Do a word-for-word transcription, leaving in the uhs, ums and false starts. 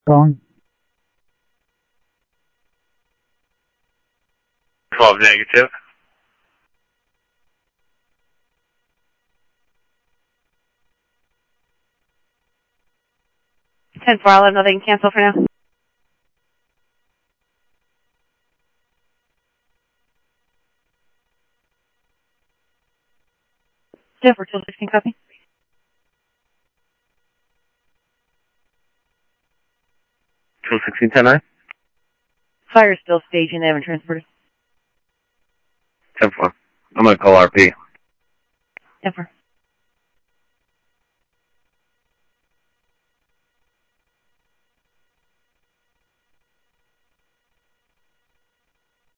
Calling. twelve negative. ten four, I'll have nothing cancel for now. Denver, two sixteen, copy. two sixteen, ten nine. Fire still staging, they haven't transported. ten four. I'm going to call R P. ten four.